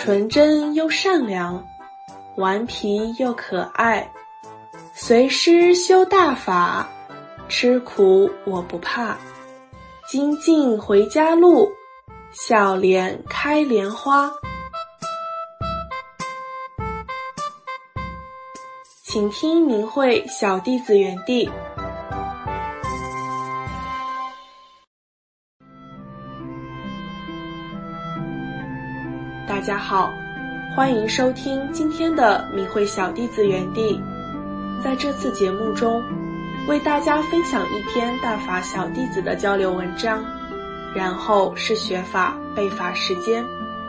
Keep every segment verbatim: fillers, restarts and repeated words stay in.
纯真又善良，顽皮又可爱，随师修大法，吃苦我不怕。精进回家路，笑脸开莲花。请听明慧小弟子园地。大家好，欢迎收听今天的明慧小弟子园地。在这次节目中，为大家分享一篇大法小弟子的交流文章，然后是学法背法时间。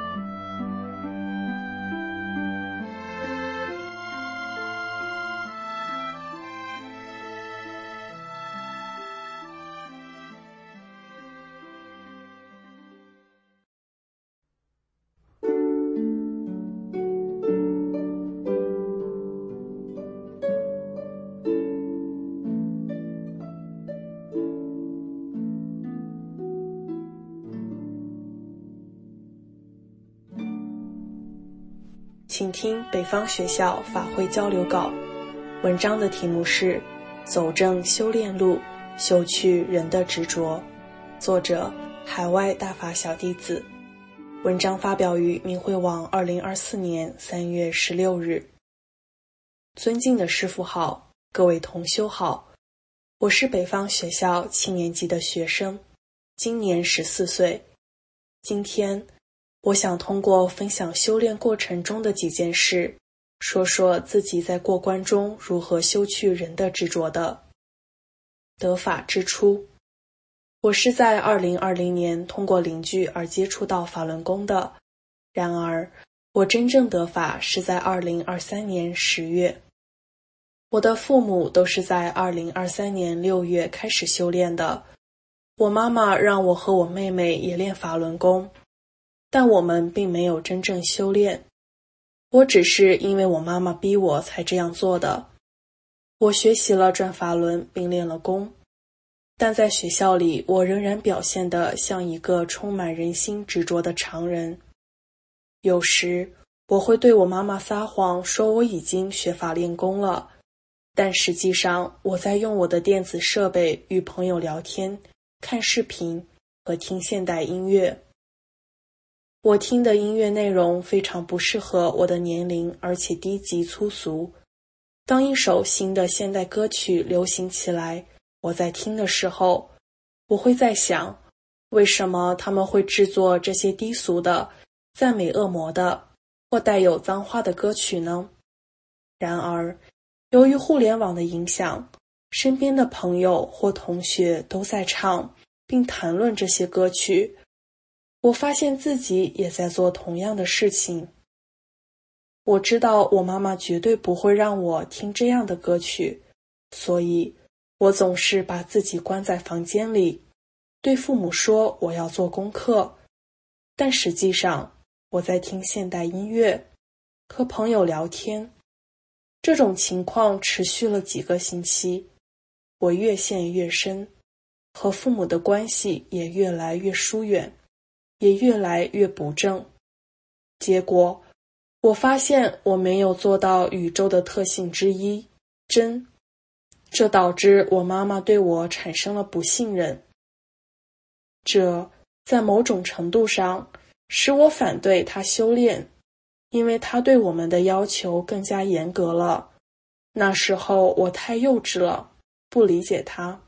请听北方学校法会交流稿，文章的题目是走正修炼路，修去人的执着，作者海外大法小弟子。文章发表于明慧网二零二四年三月十六日。尊敬的师父好，各位同修好，我是北方学校七年级的学生，今年十四岁。今天我想通过分享修炼过程中的几件事，说说自己在过关中如何修去人的执着的。得法之初，我是在二零二零年通过邻居而接触到法轮功的，然而我真正得法是在二零二三年十月。我的父母都是在二零二三年六月开始修炼的，我妈妈让我和我妹妹也练法轮功，但我们并没有真正修炼，我只是因为我妈妈逼我才这样做的。我学习了转法轮并练了功，但在学校里我仍然表现得像一个充满人心执着的常人。有时我会对我妈妈撒谎说我已经学法练功了，但实际上我在用我的电子设备与朋友聊天、看视频和听现代音乐。我听的音乐内容非常不适合我的年龄，而且低级粗俗。当一首新的现代歌曲流行起来，我在听的时候，我会在想，为什么他们会制作这些低俗的、赞美恶魔的或带有脏话的歌曲呢？然而，由于互联网的影响，身边的朋友或同学都在唱并谈论这些歌曲，我发现自己也在做同样的事情。我知道我妈妈绝对不会让我听这样的歌曲，所以我总是把自己关在房间里，对父母说我要做功课，但实际上我在听现代音乐，和朋友聊天。这种情况持续了几个星期，我越陷越深，和父母的关系也越来越疏远，也越来越不正。结果我发现我没有做到宇宙的特性之一，真，这导致我妈妈对我产生了不信任。这在某种程度上使我反对她修炼，因为她对我们的要求更加严格了。那时候我太幼稚了，不理解她。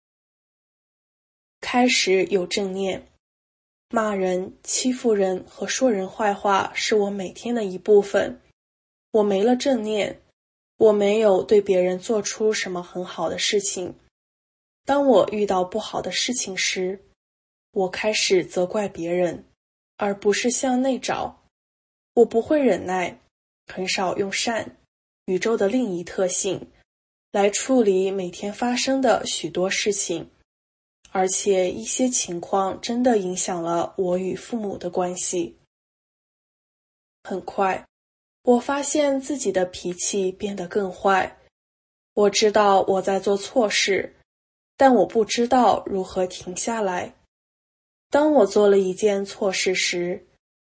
开始有正念，骂人、欺负人和说人坏话是我每天的一部分。我没了正念，我没有对别人做出什么很好的事情。当我遇到不好的事情时，我开始责怪别人，而不是向内找。我不会忍耐，很少用善，宇宙的另一特性，来处理每天发生的许多事情。而且一些情况真的影响了我与父母的关系。很快，我发现自己的脾气变得更坏。我知道我在做错事，但我不知道如何停下来。当我做了一件错事时，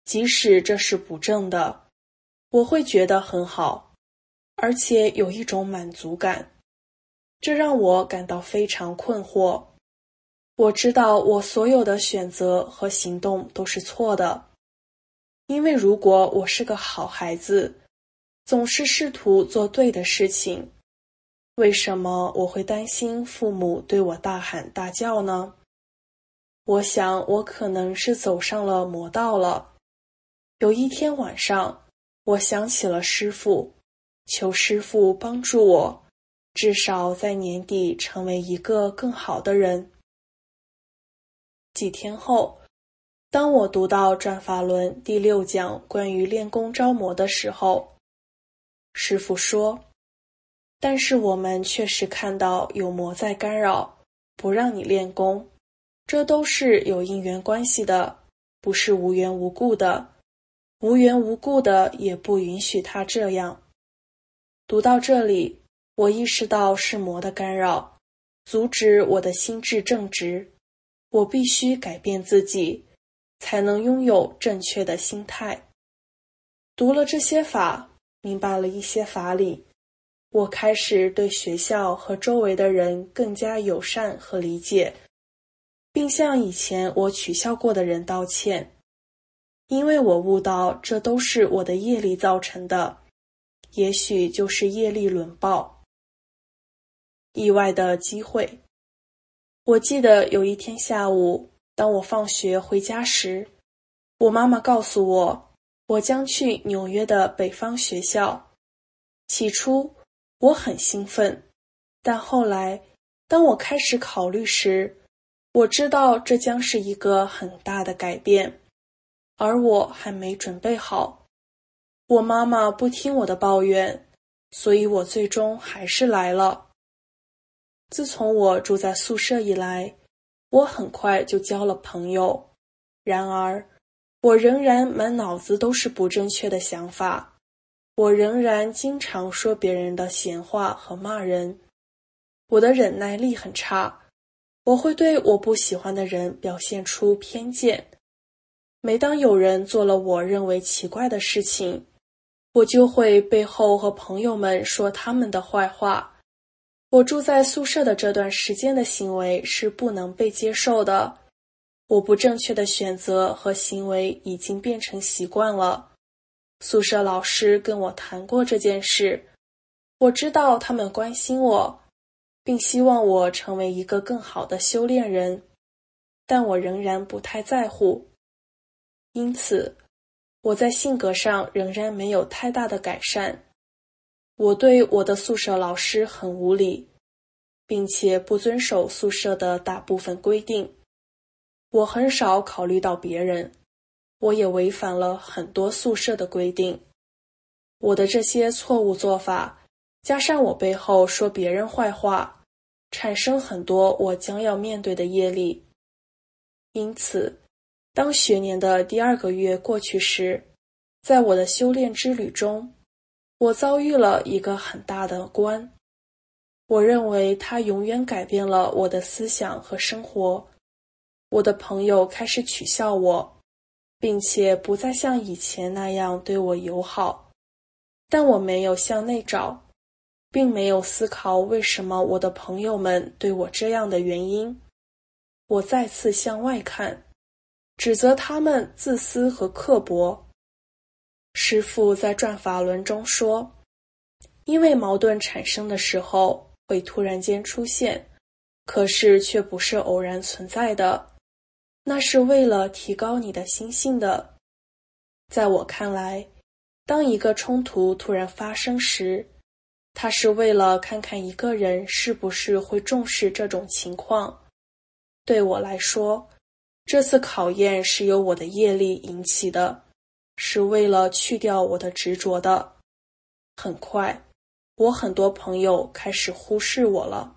即使这是不正的，我会觉得很好，而且有一种满足感。这让我感到非常困惑。我知道我所有的选择和行动都是错的，因为如果我是个好孩子，总是试图做对的事情，为什么我会担心父母对我大喊大叫呢？我想我可能是走上了魔道了。有一天晚上，我想起了师父，求师父帮助我，至少在年底成为一个更好的人。几天后，当我读到转法轮第六讲关于练功招魔的时候，师父说，但是我们确实看到有魔在干扰，不让你练功，这都是有因缘关系的，不是无缘无故的，无缘无故的也不允许他这样。读到这里，我意识到是魔的干扰，阻止我的心智正直，我必须改变自己，才能拥有正确的心态。读了这些法，明白了一些法理，我开始对学校和周围的人更加友善和理解，并向以前我取笑过的人道歉，因为我悟到这都是我的业力造成的，也许就是业力轮报。意外的机会。我记得有一天下午，当我放学回家时，我妈妈告诉我，我将去纽约的北方学校。起初，我很兴奋，但后来，当我开始考虑时，我知道这将是一个很大的改变，而我还没准备好。我妈妈不听我的抱怨，所以我最终还是来了。自从我住在宿舍以来，我很快就交了朋友，然而，我仍然满脑子都是不正确的想法，我仍然经常说别人的闲话和骂人。我的忍耐力很差，我会对我不喜欢的人表现出偏见。每当有人做了我认为奇怪的事情，我就会背后和朋友们说他们的坏话。我住在宿舍的这段时间的行为是不能被接受的，我不正确的选择和行为已经变成习惯了。宿舍老师跟我谈过这件事，我知道他们关心我，并希望我成为一个更好的修炼人，但我仍然不太在乎。因此，我在性格上仍然没有太大的改善。我对我的宿舍老师很无礼，并且不遵守宿舍的大部分规定。我很少考虑到别人，我也违反了很多宿舍的规定。我的这些错误做法，加上我背后说别人坏话，产生很多我将要面对的业力。因此，当学年的第二个月过去时，在我的修炼之旅中，我遭遇了一个很大的关。我认为它永远改变了我的思想和生活。我的朋友开始取笑我，并且不再像以前那样对我友好。但我没有向内找，并没有思考为什么我的朋友们对我这样的原因。我再次向外看，指责他们自私和刻薄。师父在转法轮中说，因为矛盾产生的时候会突然间出现，可是却不是偶然存在的，那是为了提高你的心性的。在我看来，当一个冲突突然发生时，它是为了看看一个人是不是会重视这种情况。对我来说，这次考验是由我的业力引起的，是为了去掉我的执着的。很快，我很多朋友开始忽视我了。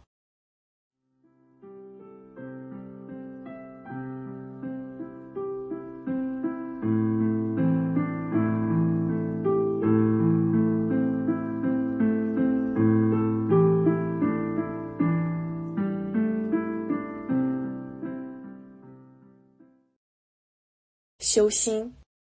修心。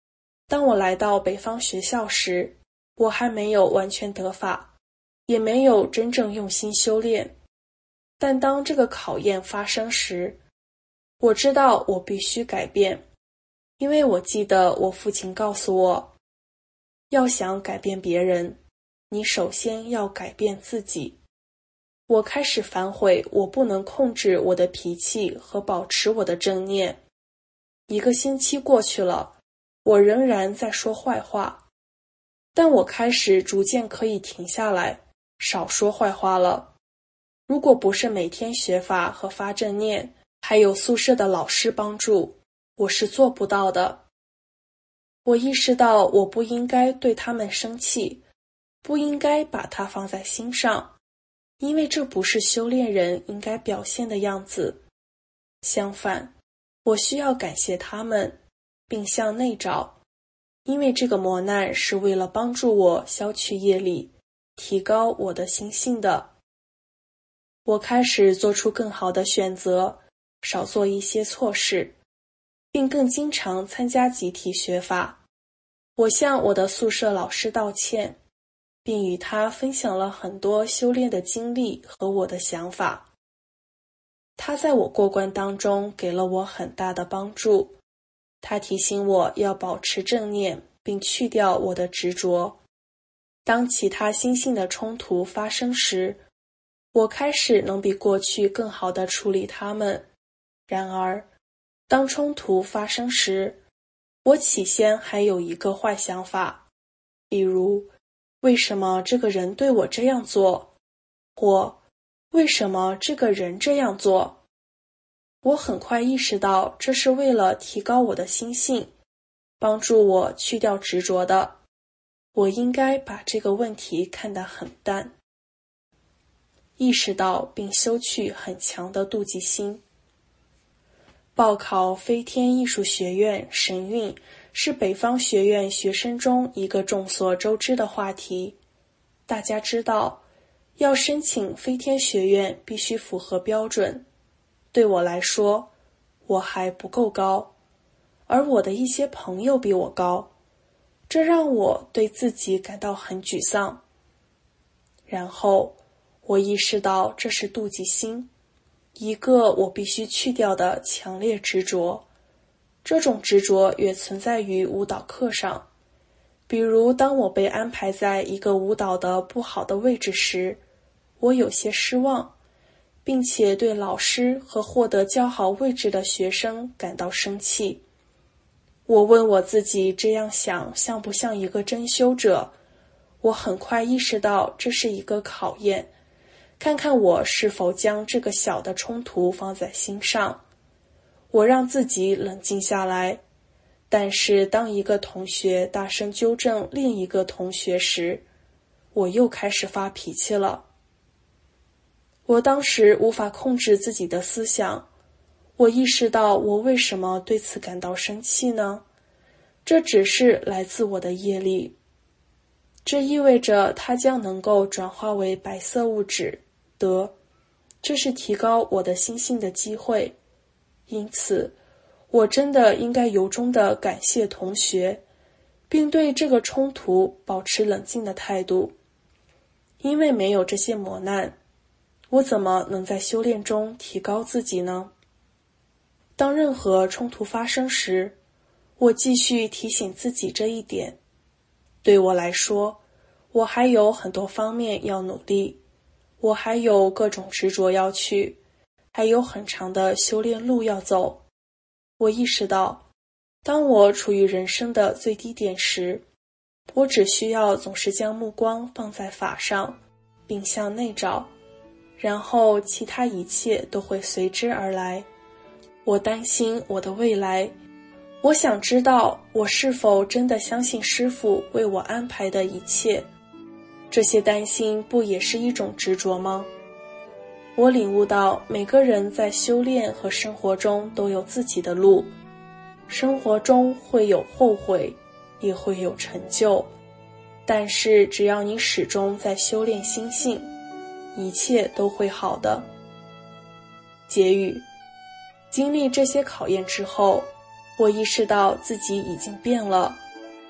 当我来到北方学校时，我还没有完全得法，也没有真正用心修炼。但当这个考验发生时，我知道我必须改变，因为我记得我父亲告诉我，要想改变别人，你首先要改变自己。我开始反悔，我不能控制我的脾气和保持我的正念。一个星期过去了，我仍然在说坏话，但我开始逐渐可以停下来，少说坏话了。如果不是每天学法和发正念，还有宿舍的老师帮助，我是做不到的。我意识到我不应该对他们生气，不应该把它放在心上，因为这不是修炼人应该表现的样子。相反，我需要感谢他们，并向内找，因为这个磨难是为了帮助我消去业力，提高我的心性的。我开始做出更好的选择，少做一些错事，并更经常参加集体学法。我向我的宿舍老师道歉，并与他分享了很多修炼的经历和我的想法。他在我过关当中给了我很大的帮助，他提醒我要保持正念，并去掉我的执着。当其他心性的冲突发生时，我开始能比过去更好地处理它们。然而，当冲突发生时，我起先还有一个坏想法，比如，为什么这个人对我这样做？或为什么这个人这样做？我很快意识到这是为了提高我的心性，帮助我去掉执着的。我应该把这个问题看得很淡，意识到并修去很强的妒忌心。报考飞天艺术学院神韵是北方学院学生中一个众所周知的话题。大家知道，要申请飞天学院必须符合标准。对我来说，我还不够高，而我的一些朋友比我高，这让我对自己感到很沮丧。然后，我意识到这是妒忌心，一个我必须去掉的强烈执着。这种执着也存在于舞蹈课上，比如当我被安排在一个舞蹈的不好的位置时，我有些失望，并且对老师和获得较好位置的学生感到生气。我问我自己这样想像不像一个真修者？我很快意识到这是一个考验，看看我是否将这个小的冲突放在心上。我让自己冷静下来，但是当一个同学大声纠正另一个同学时，我又开始发脾气了。我当时无法控制自己的思想，我意识到我为什么对此感到生气呢？这只是来自我的业力，这意味着它将能够转化为白色物质德，这是提高我的心性的机会。因此，我真的应该由衷地感谢同学，并对这个冲突保持冷静的态度。因为没有这些磨难，我怎么能在修炼中提高自己呢？当任何冲突发生时，我继续提醒自己这一点。对我来说，我还有很多方面要努力，我还有各种执着要去，还有很长的修炼路要走。我意识到，当我处于人生的最低点时，我只需要总是将目光放在法上，并向内找，然后其他一切都会随之而来。我担心我的未来，我想知道我是否真的相信师父为我安排的一切。这些担心不也是一种执着吗？我领悟到每个人在修炼和生活中都有自己的路，生活中会有后悔，也会有成就，但是只要你始终在修炼心性，一切都会好的。结语：经历这些考验之后，我意识到自己已经变了，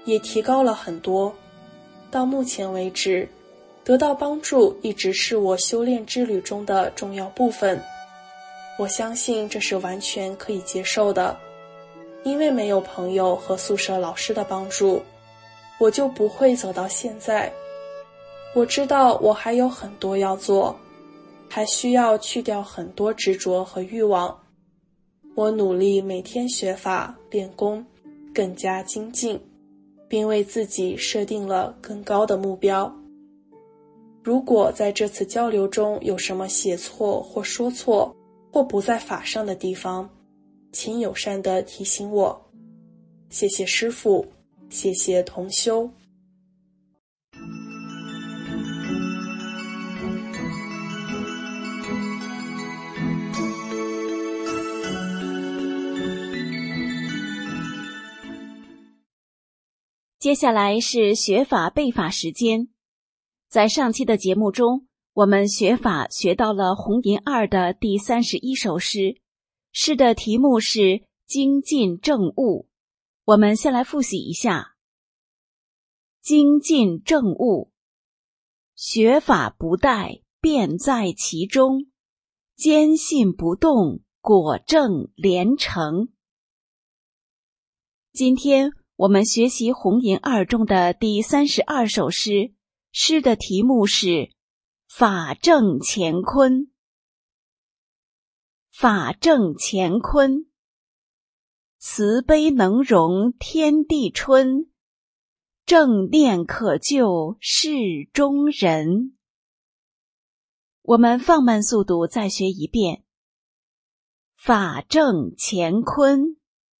也提高了很多。到目前为止，得到帮助一直是我修炼之旅中的重要部分。我相信这是完全可以接受的，因为没有朋友和宿舍老师的帮助，我就不会走到现在。我知道我还有很多要做，还需要去掉很多执着和欲望。我努力每天学法练功，更加精进，并为自己设定了更高的目标。如果在这次交流中有什么写错或说错或不在法上的地方，请友善地提醒我。谢谢师父，谢谢同修。 接下来是学法背法时间。在上期的节目中，我们学法学到了红银二的第三十一首诗，诗的题目是精进正悟。我们先来复习一下。精进正悟，学法不殆，便在其中，坚信不动，果证连成。今天我们学习红银二中的第三十二首诗，诗的题目是法正乾坤。法正乾坤，慈悲能容天地春，正念可救世中人。我们放慢速度再学一遍。法正乾坤，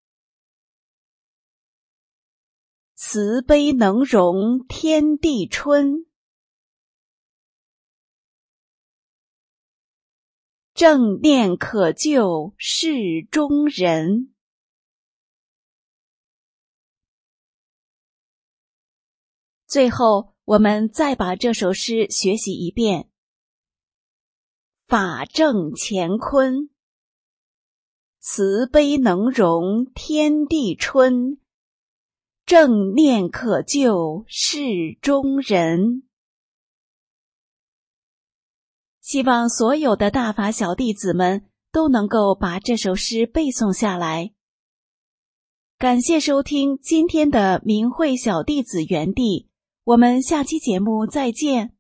慈悲能容天地春，正念可救世中人。最后，我们再把这首诗学习一遍。法正乾坤，慈悲能容天地春，正念可救世中人。希望所有的大法小弟子们都能够把这首诗背诵下来。感谢收听今天的明慧小弟子园地，我们下期节目再见。